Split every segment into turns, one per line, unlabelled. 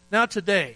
Now today,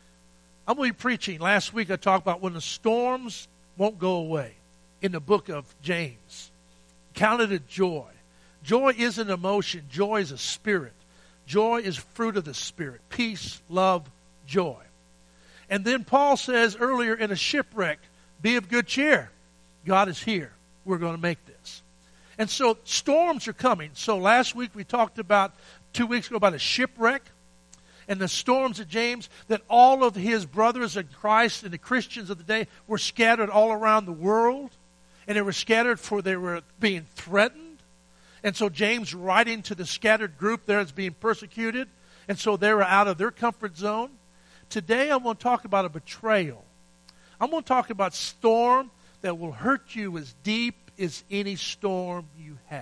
I'm going to be preaching. Last week I talked about when the storms won't go away in the book of James. Count it a joy. Joy is an emotion. Joy is a spirit. Joy is fruit of the Spirit. Peace, love, joy. And then Paul says earlier in a shipwreck, be of good cheer. God is here. We're going to make this. And so storms are coming. So last week we talked about, 2 weeks ago, about a shipwreck and the storms at James, that all of his brothers in Christ and the Christians of the day were scattered all around the world. And they were scattered for they were being threatened. And so James writing to the scattered group there that's being persecuted. And so they were out of their comfort zone. Today I'm going to talk about a betrayal. I'm going to talk about storm that will hurt you as deep as any storm you have.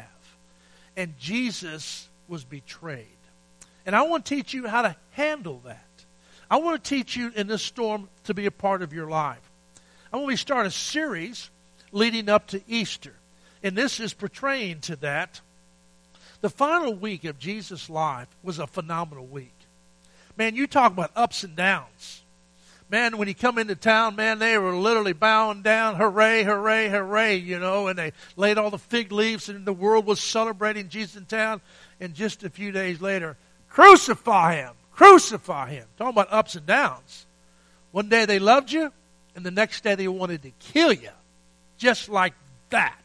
And Jesus was betrayed. And I want to teach you how to handle that. I want to teach you in this storm to be a part of your life. I'm going to start a series leading up to Easter. And this is portraying to that. The final week of Jesus' life was a phenomenal week. Man, you talk about ups and downs. Man, when he come into town, man, they were literally bowing down, hooray, hooray, hooray, you know, and they laid all the fig leaves and the world was celebrating Jesus in town. And just a few days later, crucify him, crucify him. Talking about ups and downs. One day they loved you, and the next day they wanted to kill you. Just like that.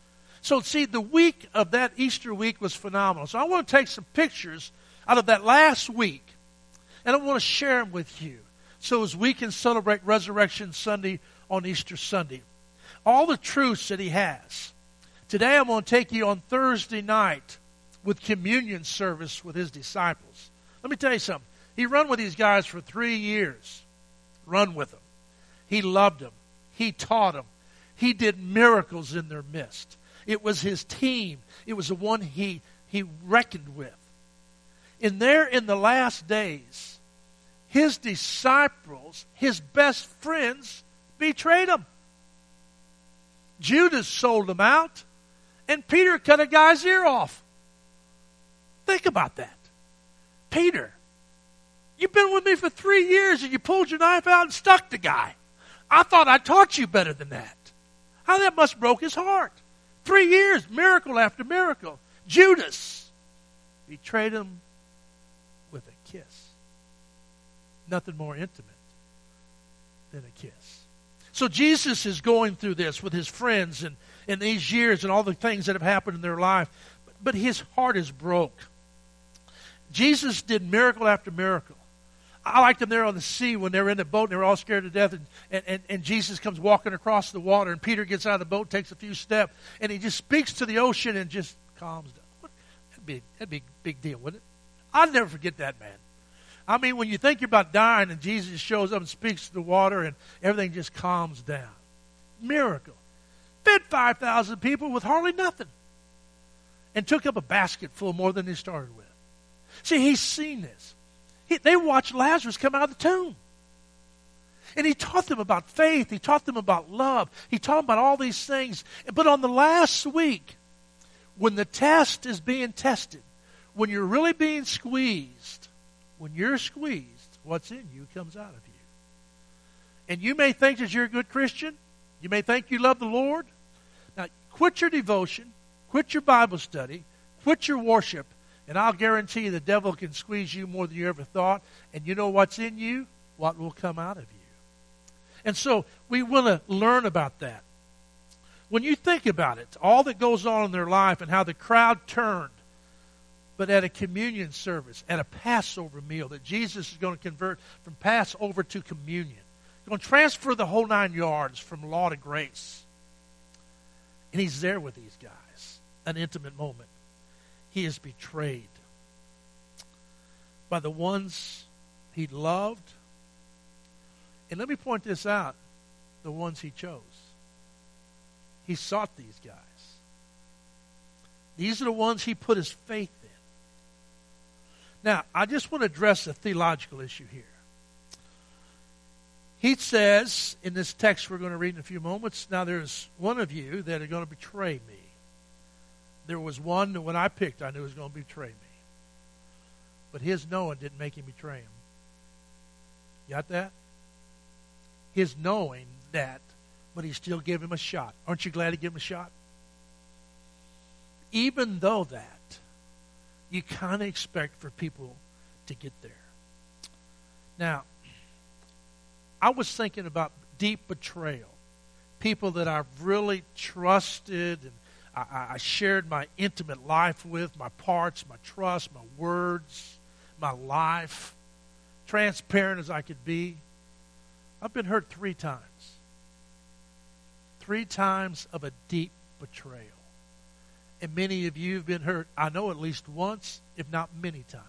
So see, the week of that Easter week was phenomenal. So I want to take some pictures out of that last week, and I want to share them with you. So as we can celebrate Resurrection Sunday on Easter Sunday. All the truths that he has. Today I'm going to take you on Thursday night with communion service with his disciples. Let me tell you something. He run with these guys for 3 years. Run with them. He loved them. He taught them. He did miracles in their midst. It was his team. It was the one he reckoned with. And there in the last days, his disciples, his best friends, betrayed him. Judas sold him out, and Peter cut a guy's ear off. Think about that. Peter, you've been with me for 3 years and you pulled your knife out and stuck the guy. I thought I taught you better than that. How that must have broke his heart. 3 years, miracle after miracle. Judas betrayed him with a kiss. Nothing more intimate than a kiss. So Jesus is going through this with his friends and in these years and all the things that have happened in their life. But his heart is broke. Jesus did miracle after miracle. I liked them there on the sea when they were in the boat and they were all scared to death. And Jesus comes walking across the water and Peter gets out of the boat, takes a few steps, and he just speaks to the ocean and just calms down. That'd be a big deal, wouldn't it? I'll never forget that, man. I mean, when you think you're about dying and Jesus shows up and speaks to the water and everything just calms down. Miracle. Fed 5,000 people with hardly nothing. And took up a basket full more than they started with. See, he's seen this. They watched Lazarus come out of the tomb. And he taught them about faith. He taught them about love. He taught them about all these things. But on the last week, when the test is being tested, when you're really being squeezed, when you're squeezed, what's in you comes out of you. And you may think that you're a good Christian. You may think you love the Lord. Now, quit your devotion. Quit your Bible study. Quit your worship. And I'll guarantee you the devil can squeeze you more than you ever thought. And you know what's in you? What will come out of you. And so we want to learn about that. When you think about it, all that goes on in their life and how the crowd turned, but at a communion service, at a Passover meal that Jesus is going to convert from Passover to communion. He's going to transfer the whole 9 yards from law to grace. And he's there with these guys. An intimate moment. He is betrayed by the ones he loved. And let me point this out. The ones he chose. He sought these guys. These are the ones he put his faith in. Now, I just want to address a theological issue here. He says, in this text we're going to read in a few moments, now there's one of you that are going to betray me. There was one that when I picked, I knew was going to betray me. But his knowing didn't make him betray him. Got that? His knowing that, but he still gave him a shot. Aren't you glad he gave him a shot? Even though that, you kind of expect for people to get there. Now, I was thinking about deep betrayal. People that I've really trusted and I shared my intimate life with, my parts, my trust, my words, my life, transparent as I could be. I've been hurt 3 times. 3 times of a deep betrayal. And many of you have been hurt, I know, at least once, if not many times.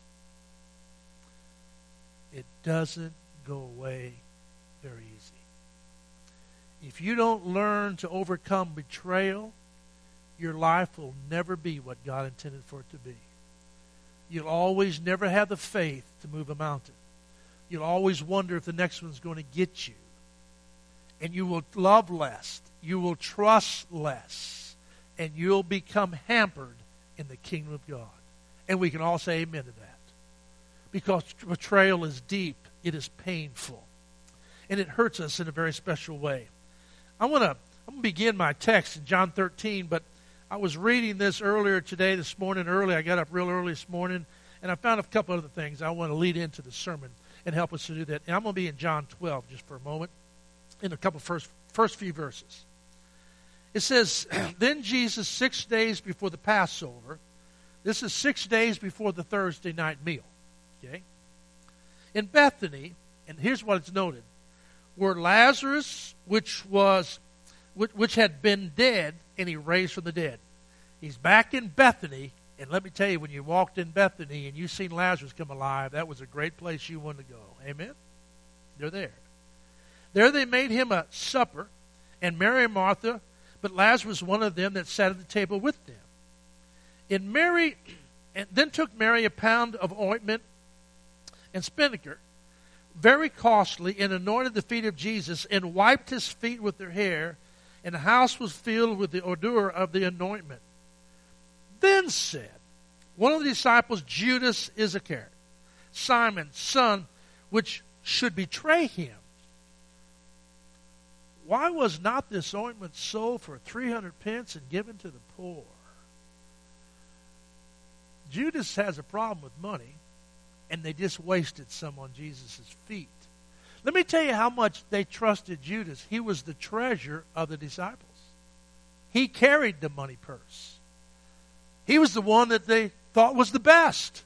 It doesn't go away very easy. If you don't learn to overcome betrayal, your life will never be what God intended for it to be. You'll always never have the faith to move a mountain. You'll always wonder if the next one's going to get you. And you will love less. You will trust less. And you'll become hampered in the kingdom of God. And we can all say amen to that. Because betrayal is deep. It is painful. And it hurts us in a very special way. I'm going to begin my text in John 13, but I was reading this earlier today, this morning early. I got up real early this morning, and I found a couple other things I want to lead into the sermon and help us to do that. And I'm going to be in John 12 just for a moment, in a couple first few verses. It says, then Jesus, 6 days before the Passover, this is 6 days before the Thursday night meal, okay? In Bethany, and here's what it's noted, where Lazarus, which had been dead, and he raised from the dead. He's back in Bethany, and let me tell you, when you walked in Bethany and you seen Lazarus come alive, that was a great place you wanted to go. Amen? They're there. There they made him a supper, and Mary and Martha, but Lazarus one of them that sat at the table with them. And then took Mary a pound of ointment and spikenard, very costly, and anointed the feet of Jesus, and wiped his feet with their hair, and the house was filled with the odor of the anointment. Then said one of the disciples, Judas Iscariot, Simon's son, which should betray him, why was not this ointment sold for 300 pence and given to the poor? Judas has a problem with money, and they just wasted some on Jesus' feet. Let me tell you how much they trusted Judas. He was the treasurer of the disciples. He carried the money purse. He was the one that they thought was the best.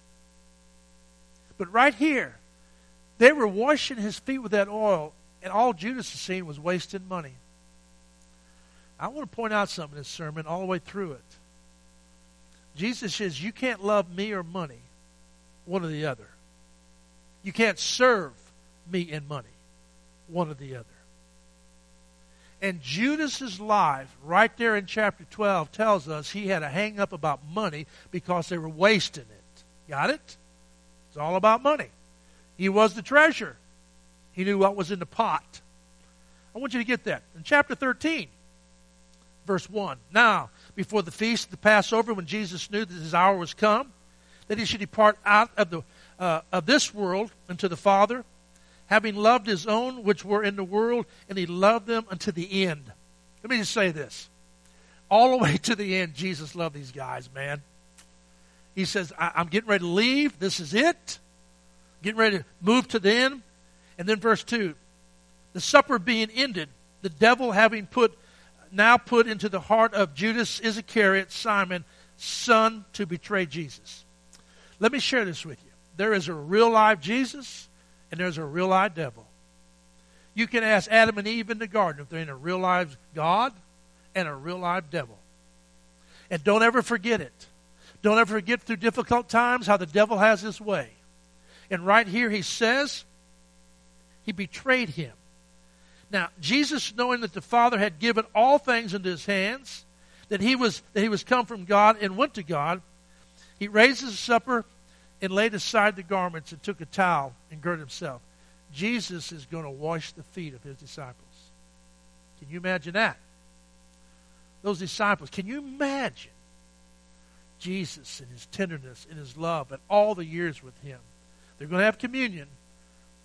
But right here, they were washing his feet with that oil, and all Judas was seeing was wasting money. I want to point out something in this sermon all the way through it. Jesus says, you can't love me or money, one or the other. You can't serve me and money, one or the other. And Judas's life, right there in chapter 12, tells us he had a hang-up about money because they were wasting it. Got it? It's all about money. He was the treasurer. He knew what was in the pot. I want you to get that. In chapter 13, verse 1. Now, before the feast of the Passover, when Jesus knew that his hour was come, that he should depart out of this world unto the Father, having loved his own which were in the world, and he loved them unto the end. Let me just say this. All the way to the end, Jesus loved these guys, man. He says, I'm getting ready to leave. This is it. Getting ready to move to the end. And then verse 2. The supper being ended, the devil having now put into the heart of Judas Iscariot, Simon, son, to betray Jesus. Let me share this with you. There is a real live Jesus, and there's a real live devil. You can ask Adam and Eve in the garden if they're in a real live God and a real live devil. And don't ever forget it. Don't ever forget through difficult times how the devil has his way. And right here he says he betrayed him. Now, Jesus, knowing that the Father had given all things into his hands, that he was come from God and went to God, he raised his supper and laid aside the garments and took a towel and girded himself. Jesus is going to wash the feet of his disciples. Can you imagine that? Those disciples, can you imagine Jesus and his tenderness and his love and all the years with him? They're going to have communion.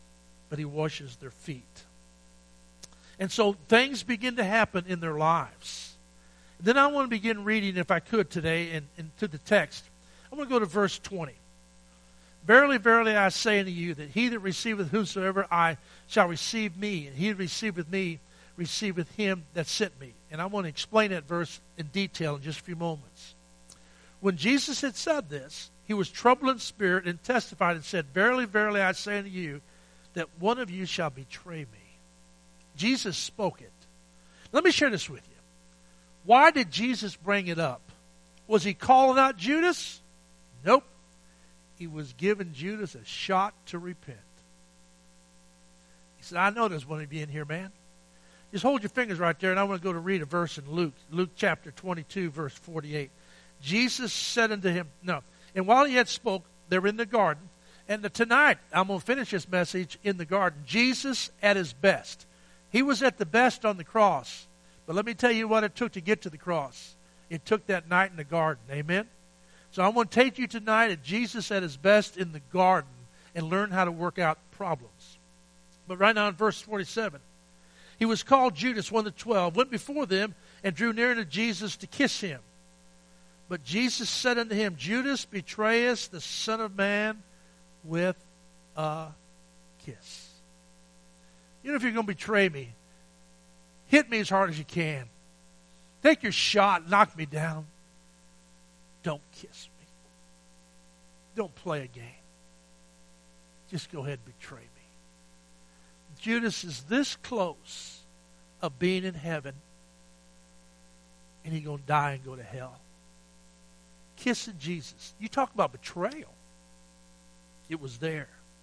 but he washes their feet. And so things begin to happen in their lives. And then I want to begin reading, if I could today, into the text. I'm going to go to verse 20. Verily, verily, I say unto you, that he that receiveth whomsoever I shall receive me, and he that receiveth me receiveth him that sent me. And I want to explain that verse in detail in just a few moments. When Jesus had said this, he was troubled in spirit and testified and said, Verily, verily, I say unto you, that one of you shall betray me. Jesus spoke it. Let me share this with you. Why did Jesus bring it up? Was he calling out Judas? Nope. He was giving Judas a shot to repent. He said, I know there's one of you in here, man. Just hold your fingers right there, and I want to go to read a verse in Luke chapter 22, verse 48. Jesus said unto him, no. And while he had spoke, they were in the garden. And tonight, I'm going to finish this message in the garden. Jesus at his best. He was at the best on the cross. But let me tell you what it took to get to the cross. It took that night in the garden. Amen? So I want to take you tonight at Jesus at his best in the garden and learn how to work out problems. But right now in verse 47, he was called Judas, one of the 12, went before them and drew near to Jesus to kiss him. But Jesus said unto him, Judas, betrayest the Son of Man with a kiss. You know, if you're going to betray me, hit me as hard as you can. Take your shot, knock me down. Don't kiss me. Don't play a game. Just go ahead and betray me. Judas is this close of being in heaven, and he's going to die and go to hell. Kissing Jesus. You talk about betrayal. It was there.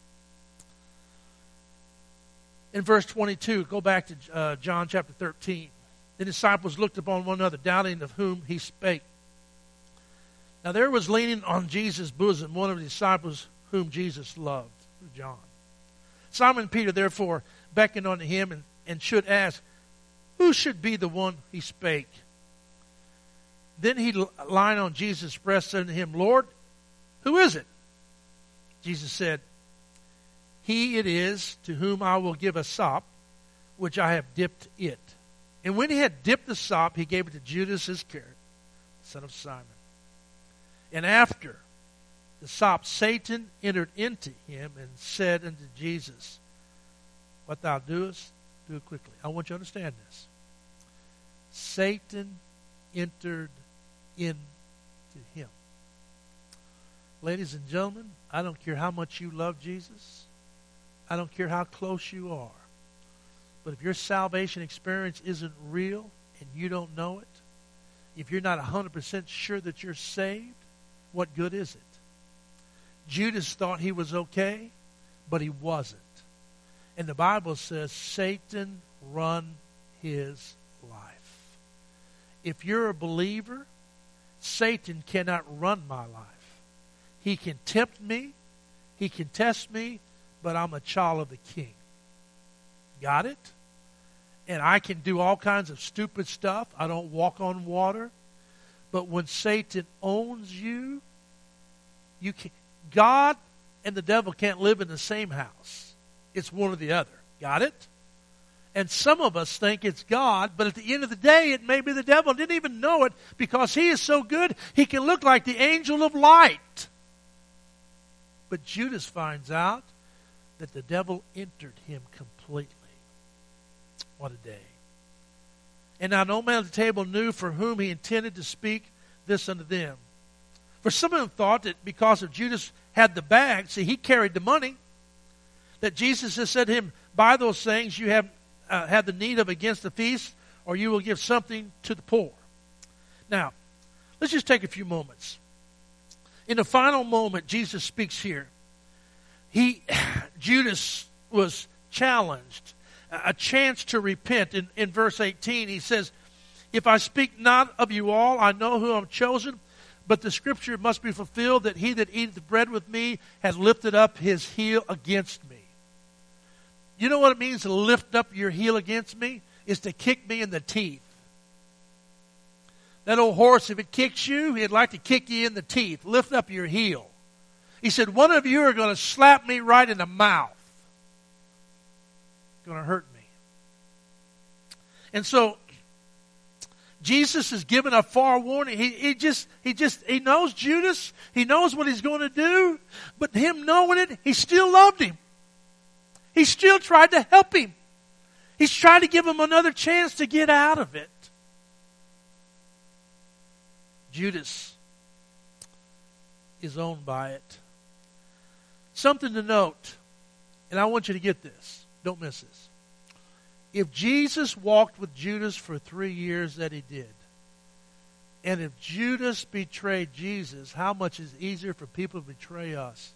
In verse 22, go back to John chapter 13. The disciples looked upon one another, doubting of whom he spake. Now there was leaning on Jesus' bosom one of the disciples whom Jesus loved, John. Simon Peter therefore beckoned unto him and should ask, who should be the one he spake? Then he, lying on Jesus' breast, said unto him, Lord, who is it? Jesus said, he it is to whom I will give a sop, which I have dipped it. And when he had dipped the sop, he gave it to Judas Iscariot, son of Simon. And after the sop, Satan entered into him and said unto Jesus, what thou doest, do it quickly. I want you to understand this. Satan entered into him. Ladies and gentlemen, I don't care how much you love Jesus. I don't care how close you are. But if your salvation experience isn't real and you don't know it, if you're not 100% sure that you're saved, what good is it? Judas thought he was okay, but he wasn't. And the Bible says Satan run his life. If you're a believer, Satan cannot run my life. He can tempt me, he can test me, but I'm a child of the King. Got it? And I can do all kinds of stupid stuff. I don't walk on water. But when Satan owns you, you can, God and the devil can't live in the same house. It's one or the other. Got it? And some of us think it's God, but at the end of the day, it may be the devil. Didn't even know it because he is so good, he can look like the angel of light. But Judas finds out that the devil entered him completely. What a day. And now no man at the table knew for whom he intended to speak this unto them. For some of them thought that because of Judas had the bag, see, he carried the money, that Jesus has said to him, buy those things you have had the need of against the feast, or you will give something to the poor. Now, let's just take a few moments. In the final moment, Jesus speaks here. Judas was challenged, a chance to repent. In verse 18, he says, if I speak not of you all, I know who I'm chosen, but the scripture must be fulfilled that he that eateth bread with me has lifted up his heel against me. You know what it means to lift up your heel against me? Is to kick me in the teeth. That old horse, if it kicks you, he'd like to kick you in the teeth. Lift up your heel. He said, one of you are going to slap me right in the mouth. going to hurt me. And so Jesus is given a forewarning. He knows Judas. He knows what he's going to do. But him knowing it, he still loved him. He still tried to help him. He's trying to give him another chance to get out of it. Judas is owned by it. Something to note, and I want you to get this. Don't miss this. If Jesus walked with Judas for 3 years that he did, and if Judas betrayed Jesus, how much is easier for people to betray us?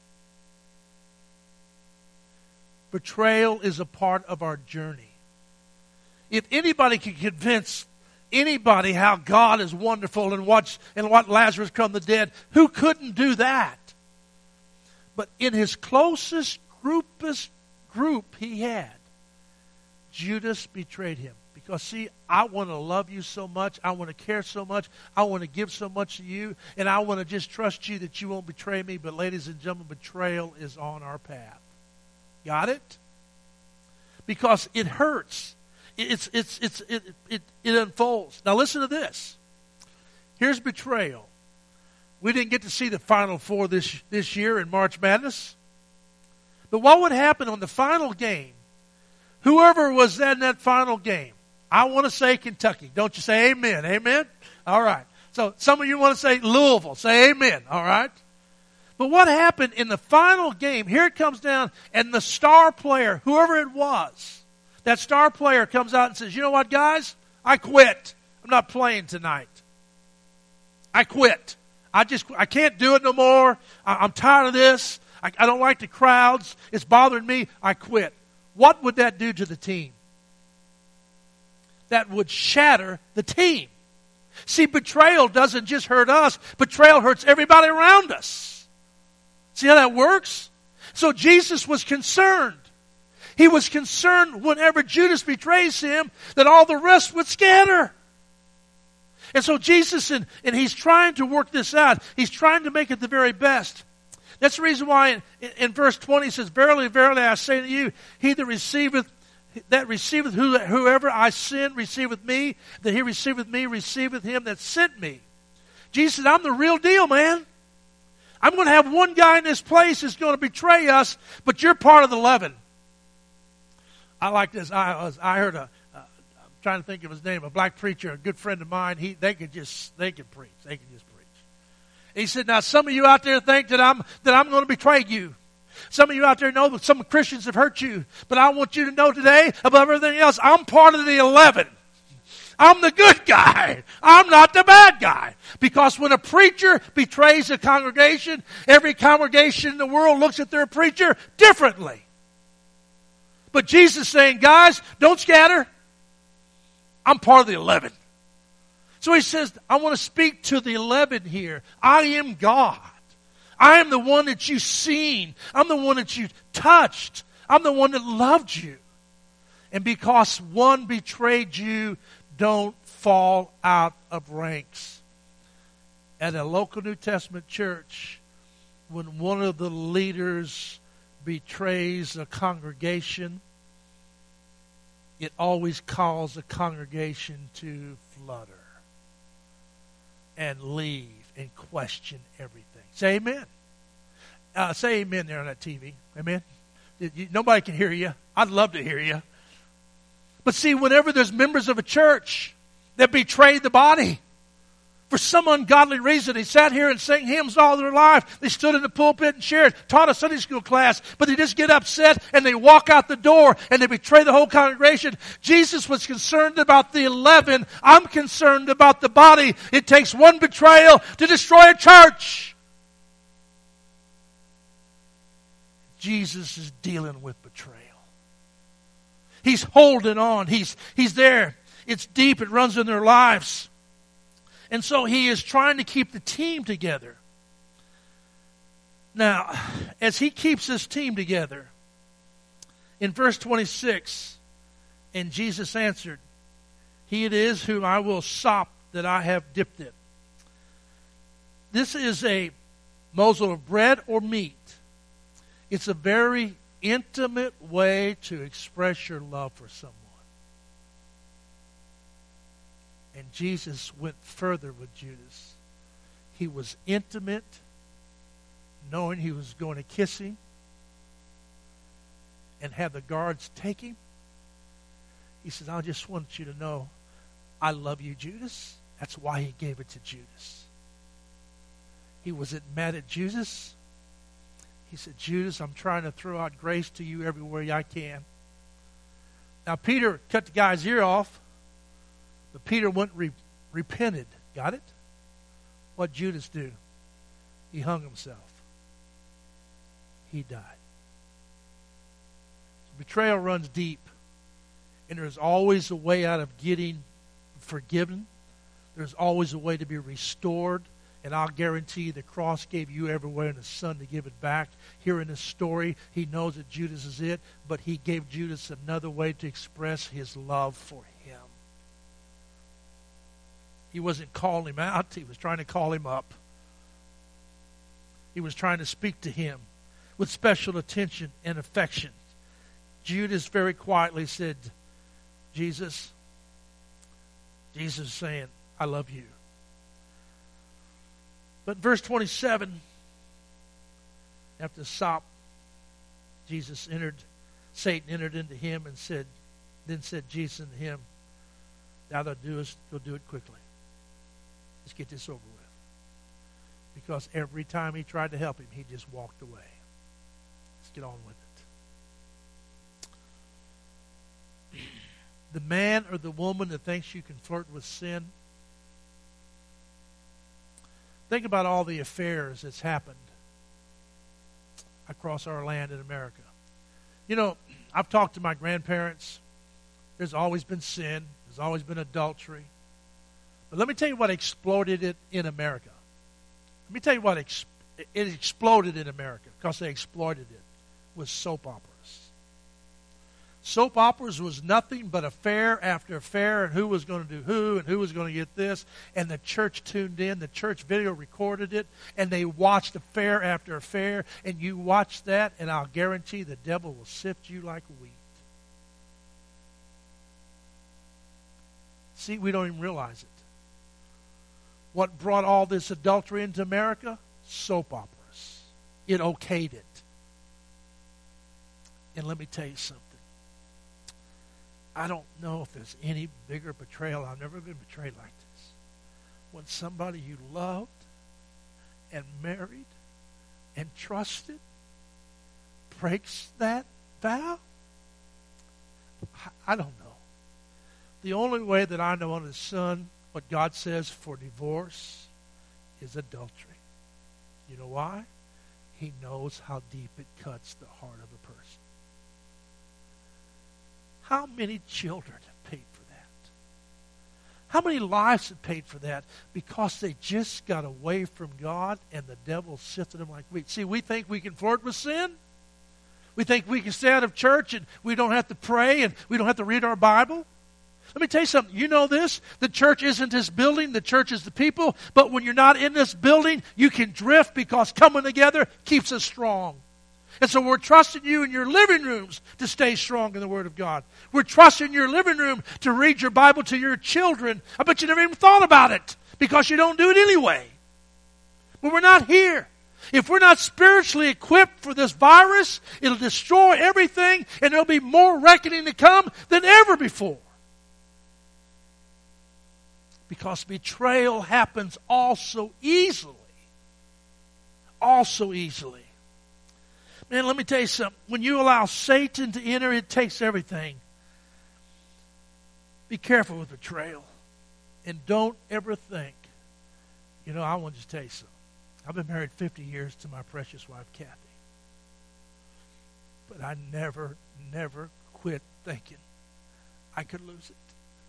Betrayal is a part of our journey. If anybody can convince anybody how God is wonderful and what Lazarus come the dead, who couldn't do that? But in his closest group he had, Judas betrayed him. Because, see, I want to love you so much. I want to care so much. I want to give so much to you. And I want to just trust you that you won't betray me. But, ladies and gentlemen, betrayal is on our path. Got it? Because it hurts. It unfolds. Now, listen to this. Here's betrayal. We didn't get to see the Final Four this year in March Madness. But what would happen on the final game? Whoever was in that final game, I want to say Kentucky. Don't you say amen? Amen? All right. So some of you want to say Louisville. Say amen. All right. But what happened in the final game, here it comes down, and the star player, whoever it was, that star player comes out and says, you know what, guys? I quit. I'm not playing tonight. I quit. I can't do it no more. I'm tired of this. I don't like the crowds. It's bothering me. I quit. What would that do to the team? That would shatter the team. See, betrayal doesn't just hurt us. Betrayal hurts everybody around us. See how that works? So Jesus was concerned. He was concerned whenever Judas betrays him that all the rest would scatter. And so Jesus, and he's trying to work this out. He's trying to make it the very best. That's the reason why in verse 20 he says, verily, verily, I say to you, he that receiveth whoever I send receiveth me, that he receiveth me receiveth him that sent me. Jesus said, I'm the real deal, man. I'm going to have one guy in this place who's going to betray us, but you're part of the leaven. I like this. I heard I'm trying to think of his name, a black preacher, a good friend of mine. They could preach. They could just preach. He said, now some of you out there think that I'm going to betray you. Some of you out there know that some Christians have hurt you. But I want you to know today, above everything else, I'm part of the 11. I'm the good guy. I'm not the bad guy. Because when a preacher betrays a congregation, every congregation in the world looks at their preacher differently. But Jesus is saying, guys, don't scatter. I'm part of the 11. So he says, I want to speak to the 11 here. I am God. I am the one that you've seen. I'm the one that you touched. I'm the one that loved you. And because one betrayed you, don't fall out of ranks. At a local New Testament church, when one of the leaders betrays a congregation, it always calls the congregation to flutter and leave and question everything. Say amen. Say amen there on that TV. Amen. Nobody can hear you. I'd love to hear you. But see, whenever there's members of a church that betrayed the body, for some ungodly reason, they sat here and sang hymns all their life. They stood in the pulpit and shared, taught a Sunday school class, but they just get upset and they walk out the door and they betray the whole congregation. Jesus was concerned about the 11. I'm concerned about the body. It takes one betrayal to destroy a church. Jesus is dealing with betrayal. He's holding on. He's there. It's deep. It runs in their lives. And so he is trying to keep the team together. Now, as he keeps this team together, in verse 26, and Jesus answered, he it is whom I will sop that I have dipped it. This is a morsel of bread or meat. It's a very intimate way to express your love for someone. And Jesus went further with Judas. He was intimate, knowing he was going to kiss him and have the guards take him. He says, I just want you to know I love you, Judas. That's why he gave it to Judas. He wasn't mad at Judas. He said, Judas, I'm trying to throw out grace to you everywhere I can. Now, Peter cut the guy's ear off, but Peter went repented. Got it? What'd Judas do? He hung himself. He died. Betrayal runs deep, and there's always a way out of getting forgiven. There's always a way to be restored. And I'll guarantee you the cross gave you every way in the Son to give it back. Here in this story, he knows that Judas is it, but he gave Judas another way to express his love for him. He wasn't calling him out. He was trying to call him up. He was trying to speak to him with special attention and affection. Judas very quietly said, Jesus is saying, I love you. But verse 27, after the sop, Satan entered into him and said Jesus unto him, thou doest, go do it quickly. Let's get this over with. Because every time he tried to help him, he just walked away. Let's get on with it. The man or the woman that thinks you can flirt with sin, think about all the affairs that's happened across our land in America. You know, I've talked to my grandparents. There's always been sin. There's always been adultery. But let me tell you what exploded it in America. Let me tell you what it exploded in America, because they exploited it, was soap operas. Soap operas was nothing but affair after affair, and who was going to do who, and who was going to get this. And the church tuned in. The church video recorded it, and they watched affair after affair. And you watch that, and I'll guarantee the devil will sift you like wheat. See, we don't even realize it. What brought all this adultery into America? Soap operas. It okayed it. And let me tell you something. I don't know if there's any bigger betrayal. I've never been betrayed like this. When somebody you loved and married and trusted breaks that vow, I don't know. The only way that I know under the sun what God says for divorce is adultery. You know why? He knows how deep it cuts the heart of a person. How many children have paid for that? How many lives have paid for that? Because they just got away from God and the devil sifted them like wheat. See, we think we can flirt with sin. We think we can stay out of church and we don't have to pray and we don't have to read our Bible. Let me tell you something. You know this. The church isn't this building. The church is the people. But when you're not in this building, you can drift, because coming together keeps us strong. And so we're trusting you in your living rooms to stay strong in the Word of God. We're trusting your living room to read your Bible to your children. I bet you never even thought about it, because you don't do it anyway. But we're not here. If we're not spiritually equipped for this virus, it'll destroy everything, and there'll be more reckoning to come than ever before. Because betrayal happens all so easily. All so easily. Man, let me tell you something. When you allow Satan to enter, it takes everything. Be careful with betrayal. And don't ever think, I want to just tell you something. I've been married 50 years to my precious wife, Kathy. But I never quit thinking I could lose it.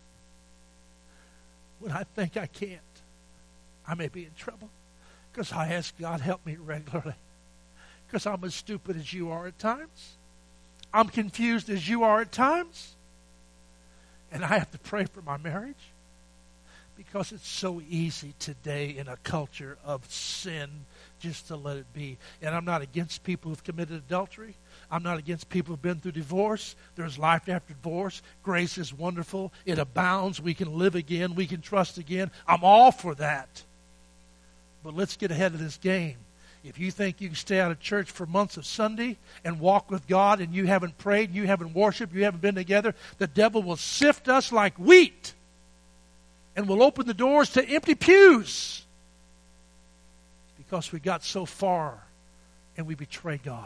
When I think I can't, I may be in trouble, because I ask God help me regularly. Because I'm as stupid as you are at times. I'm confused as you are at times. And I have to pray for my marriage. Because it's so easy today in a culture of sin, just to let it be. And I'm not against people who've committed adultery. I'm not against people who've been through divorce. There's life after divorce. Grace is wonderful. It abounds. We can live again. We can trust again. I'm all for that. But let's get ahead of this game. If you think you can stay out of church for months of Sunday and walk with God and you haven't prayed, you haven't worshiped, you haven't been together, the devil will sift us like wheat and will open the doors to empty pews because we got so far and we betray God.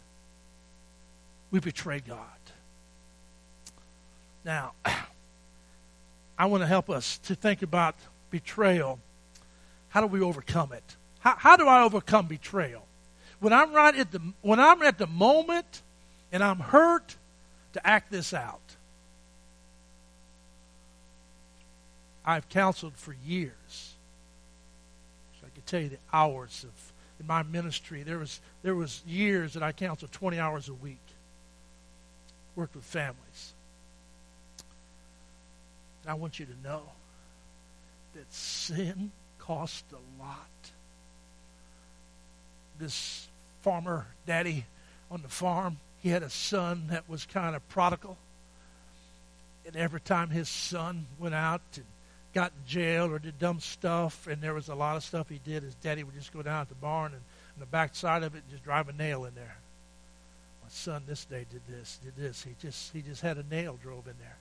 We betray God. Now, I want to help us to think about betrayal. How do we overcome it? How do I overcome betrayal? When I'm at the moment and I'm hurt, to act this out. I've counseled for years. So I can tell you the hours in my ministry. There was years that I counseled 20 hours a week. Worked with families. And I want you to know that sin costs a lot. This farmer daddy on the farm, he had a son that was kind of prodigal. And every time his son went out and got in jail or did dumb stuff, and there was a lot of stuff he did, his daddy would just go down at the barn and on the back side of it and just drive a nail in there. My son this day did this. He just had a nail drove in there.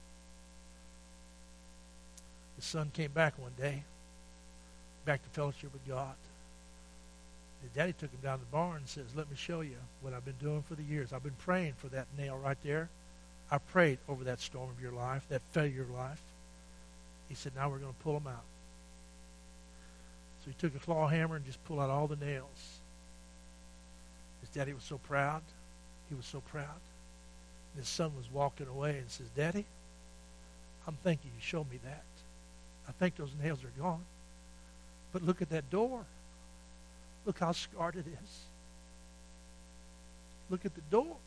His son came back one day, back to fellowship with God. His daddy took him down to the barn and says, let me show you what I've been doing for the years. I've been praying for that nail right there. I prayed over that storm of your life, that failure of life. He said, now we're going to pull them out. So he took a claw hammer and just pulled out all the nails. His daddy was so proud. He was so proud. And his son was walking away and says, Daddy, I'm thanking you showed me that. I think those nails are gone. But look at that door. Look how scarred it is. Look at the door.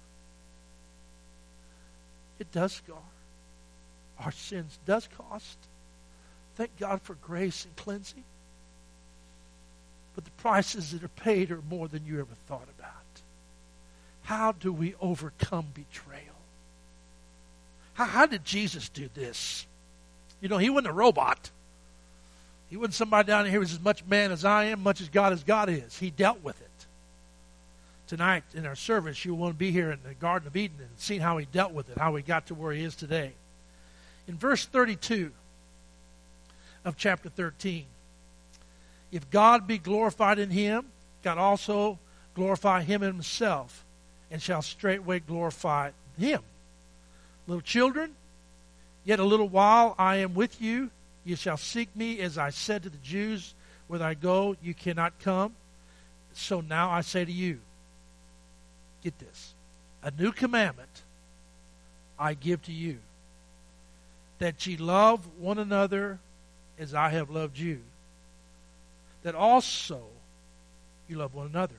It does scar. Our sins does cost. Thank God for grace and cleansing. But the prices that are paid are more than you ever thought about. How do we overcome betrayal? How did Jesus do this? You know, he wasn't a robot. He wasn't somebody down here who was as much man as I am, much as God is. He dealt with it. Tonight in our service, you'll want to be here in the Garden of Eden and see how he dealt with it, how he got to where he is today. In verse 32 of chapter 13, if God be glorified in him, God also glorify him in himself, and shall straightway glorify him. Little children, yet a little while I am with you. You shall seek me, as I said to the Jews, whither I go, you cannot come. So now I say to you, get this, a new commandment I give to you, that ye love one another as I have loved you, that also you love one another.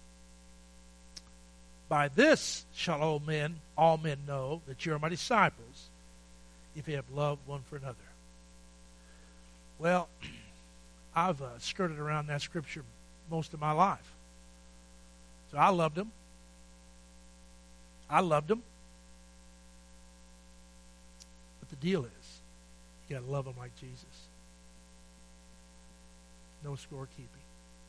By this shall all men know that you are my disciples, if you have loved one for another. Well, I've skirted around that scripture most of my life. So I loved him. But the deal is, you got to love him like Jesus. No scorekeeping.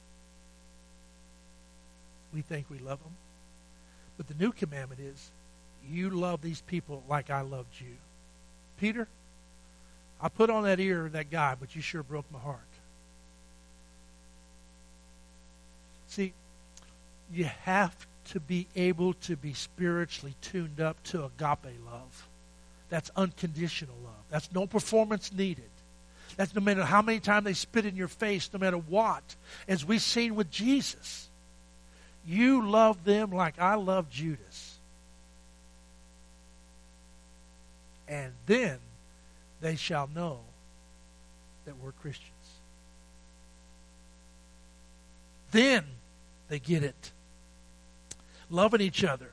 We think we love him. But the new commandment is, you love these people like I loved you. Peter, I put on that ear of that guy, but you sure broke my heart. See, you have to be able to be spiritually tuned up to agape love. That's unconditional love. That's no performance needed. That's no matter how many times they spit in your face, no matter what. As we've seen with Jesus, you love them like I love Judas. And then they shall know that we're Christians. Then they get it. Loving each other.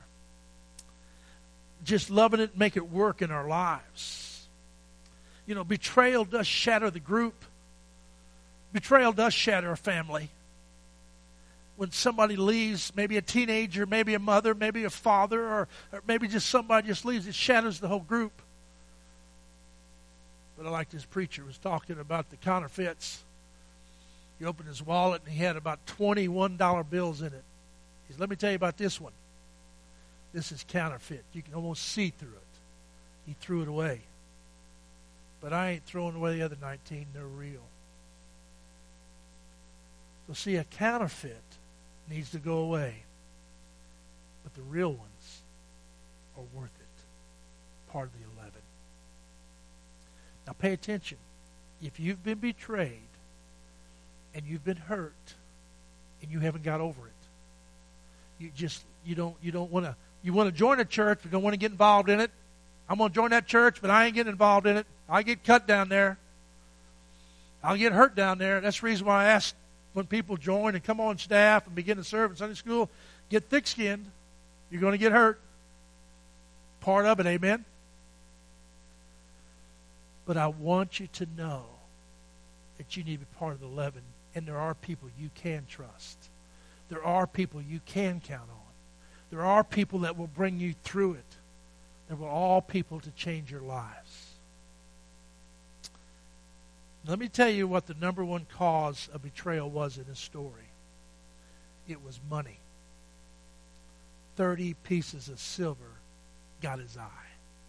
Just loving it, make it work in our lives. You know, betrayal does shatter the group. Betrayal does shatter a family. when somebody leaves, maybe a teenager, maybe a mother, maybe a father, or maybe just somebody just leaves, it shatters the whole group. But I like this preacher was talking about the counterfeits. He opened his wallet and he had about $21 bills in it. He said, let me tell you about this one. This is counterfeit. You can almost see through it. He threw it away. But I ain't throwing away the other 19. They're real. So see, a counterfeit needs to go away. But the real ones are worth it. Part of the 11. Now pay attention. If you've been betrayed and you've been hurt and you haven't got over it, you don't want to. You want to join a church, but don't want to get involved in it. I'm going to join that church, but I ain't getting involved in it. I get cut down there. I'll get hurt down there. That's the reason why I ask when people join and come on staff and begin to serve in Sunday school, get thick-skinned. You're going to get hurt. Part of it, amen? But I want you to know that you need to be part of the 11, and there are people you can trust. There are people you can count on. There are people that will bring you through it. There were all people to change your lives. Let me tell you what the number one cause of betrayal was in this story. It was money. 30 pieces of silver got his eye.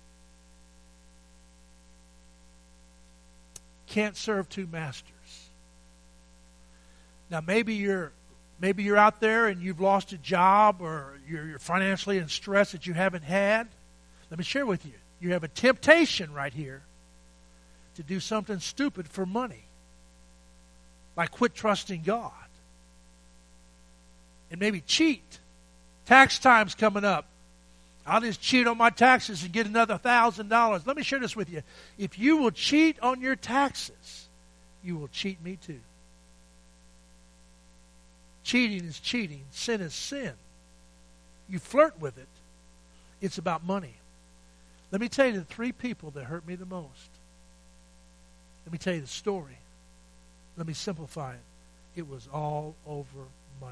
Can't serve two masters. Now maybe you're out there and you've lost a job, or you're financially in stress that you haven't had. Let me share with you. You have a temptation right here to do something stupid for money. Like quit trusting God. And maybe cheat. Tax time's coming up. I'll just cheat on my taxes and get another $1,000. Let me share this with you. If you will cheat on your taxes, you will cheat me too. Cheating is cheating. Sin is sin. You flirt with it. It's about money. Let me tell you the three people that hurt me the most. Let me tell you the story. Let me simplify it. It was all over money.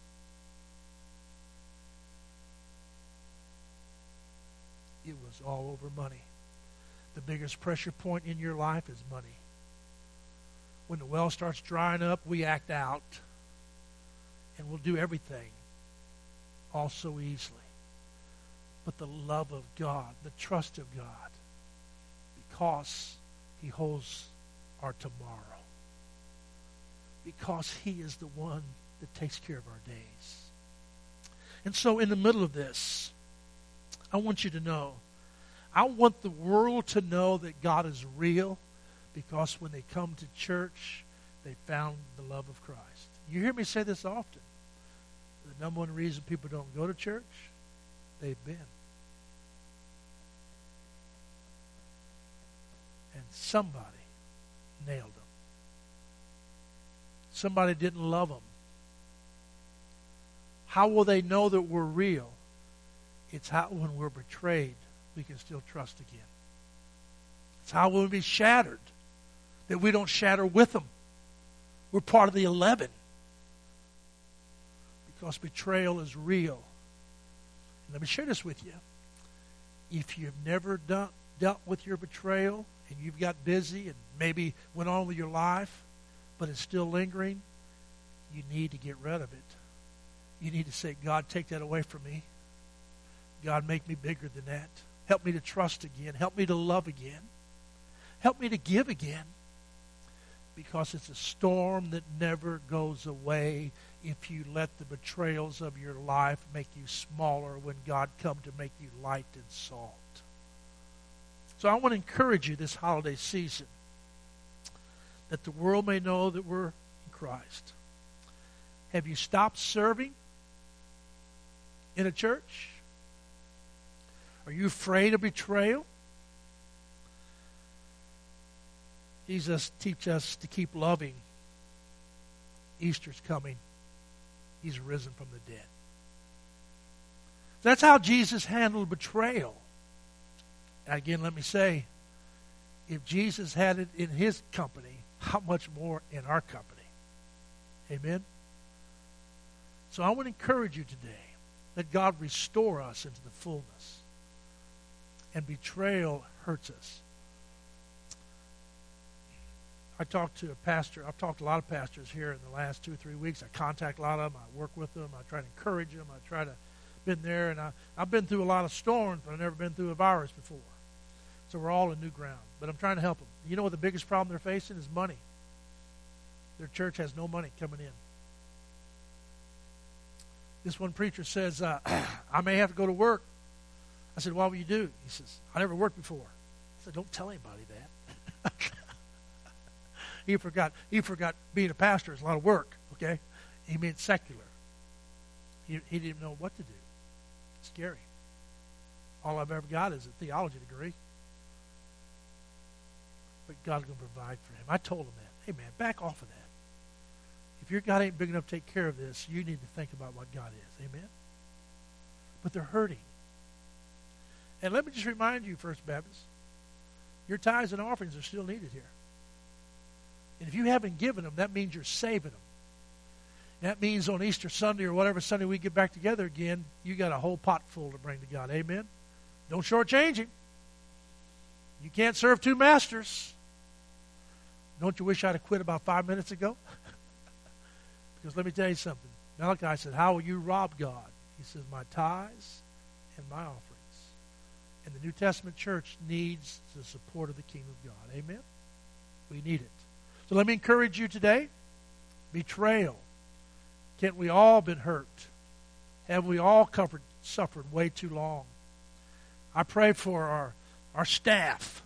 It was all over money. The biggest pressure point in your life is money. When the well starts drying up, we act out. And we'll do everything all so easily. But the love of God, the trust of God, because He holds our tomorrow. Because He is the one that takes care of our days. And so in the middle of this, I want you to know, I want the world to know that God is real, because when they come to church, they found the love of Christ. You hear me say this often. The number one reason people don't go to church, they've been. And somebody nailed them. Somebody didn't love them. How will they know that we're real? It's how when we're betrayed, we can still trust again. It's how when we be shattered, that we don't shatter with them. We're part of the 11. Because betrayal is real. Let me share this with you. If you've never dealt with your betrayal, and you've got busy and maybe went on with your life, but it's still lingering, you need to get rid of it. You need to say, God, take that away from me. God, make me bigger than that. Help me to trust again. Help me to love again. Help me to give again. Because it's a storm that never goes away if you let the betrayals of your life make you smaller when God come to make you light and salt. So I want to encourage you this holiday season that the world may know that we're in Christ. Have you stopped serving in a church? Are you afraid of betrayal? Jesus teaches us to keep loving. Easter's coming. He's risen from the dead. That's how Jesus handled betrayal. Again, let me say, if Jesus had it in His company, how much more in our company? Amen? So I want to encourage you today that God restore us into the fullness. And betrayal hurts us. I talked to a pastor. I've talked to a lot of pastors here in the last 2 or 3 weeks. I contact a lot of them. I work with them. I try to encourage them. I try to been there. And I've been through a lot of storms, but I've never been through a virus before. So we're all in new ground. But I'm trying to help them. You know what the biggest problem they're facing is money. Their church has no money coming in. This one preacher says, I may have to go to work. I said, why will you do? He says, I never worked before. I said, don't tell anybody that. He forgot being a pastor is a lot of work, okay? He meant secular. He didn't know what to do. It's scary. All I've ever got is a theology degree. But God's going to provide for him. I told him that. Hey, man, back off of that. If your God ain't big enough to take care of this, you need to think about what God is. Amen? But they're hurting. And let me just remind you, First Baptist, your tithes and offerings are still needed here. And if you haven't given them, that means you're saving them. And that means on Easter Sunday or whatever Sunday we get back together again, you got a whole pot full to bring to God. Amen? Don't shortchange him. You can't serve two masters. Don't you wish I'd have quit about 5 minutes ago? Because let me tell you something. Malachi said, how will you rob God? He says, my tithes and my offerings. And the New Testament church needs the support of the kingdom of God. Amen? We need it. So let me encourage you today. Betrayal. Can't we all been hurt? Have we all suffered way too long? I pray for our staff.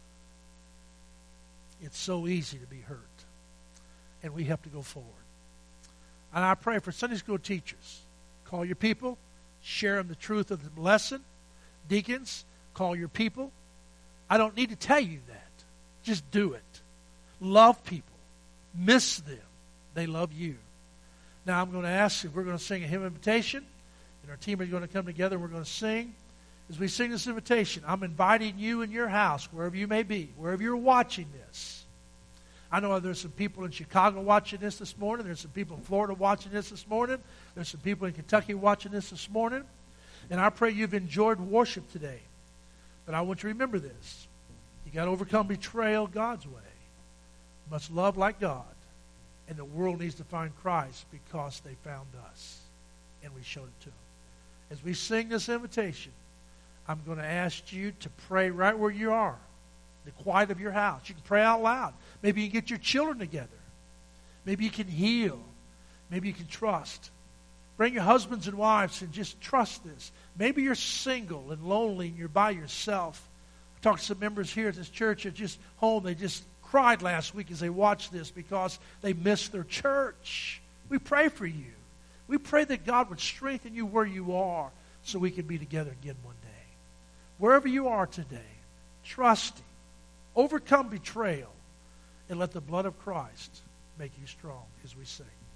It's so easy to be hurt. And we have to go forward. And I pray for Sunday school teachers. Call your people. Share them the truth of the lesson. Deacons, call your people. I don't need to tell you that. Just do it. Love people. Miss them. They love you. Now I'm going to ask if we're going to sing a hymn invitation. And our team is going to come together and we're going to sing. As we sing this invitation, I'm inviting you in your house, wherever you may be, wherever you're watching this. I know there's some people in Chicago watching this morning. There's some people in Florida watching this morning. There's some people in Kentucky watching this morning. And I pray you've enjoyed worship today. But I want you to remember this. You got to overcome betrayal God's way. You must love like God. And the world needs to find Christ because they found us. And we showed it to them. As we sing this invitation, I'm going to ask you to pray right where you are. The quiet of your house. You can pray out loud. Maybe you can get your children together. Maybe you can heal. Maybe you can trust. Bring your husbands and wives and just trust this. Maybe you're single and lonely and you're by yourself. I talked to some members here at this church at just home. They just cried last week as they watched this because they missed their church. We pray for you. We pray that God would strengthen you where you are so we can be together again one day. Wherever you are today, trust Him. Overcome betrayal and let the blood of Christ make you strong as we sing.